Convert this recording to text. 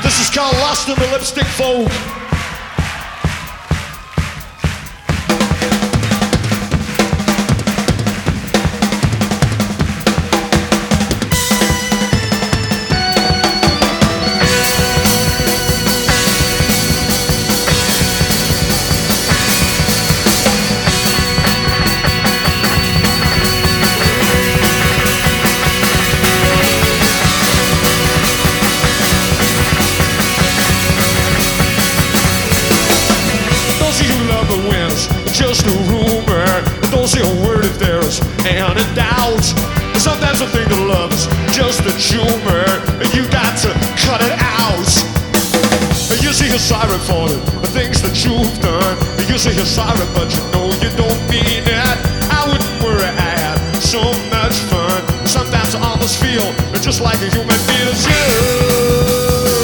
This is called Lost in the Lipstick Fold. Just a rumor, don't say a word if there's any doubt. Sometimes I think that love is just a tumor, you got to cut it out. You say you're sorry for the things that you've done. You say you're sorry, but you know you don't mean it. I wouldn't worry, I had so much fun. Sometimes I almost feel just like a human being.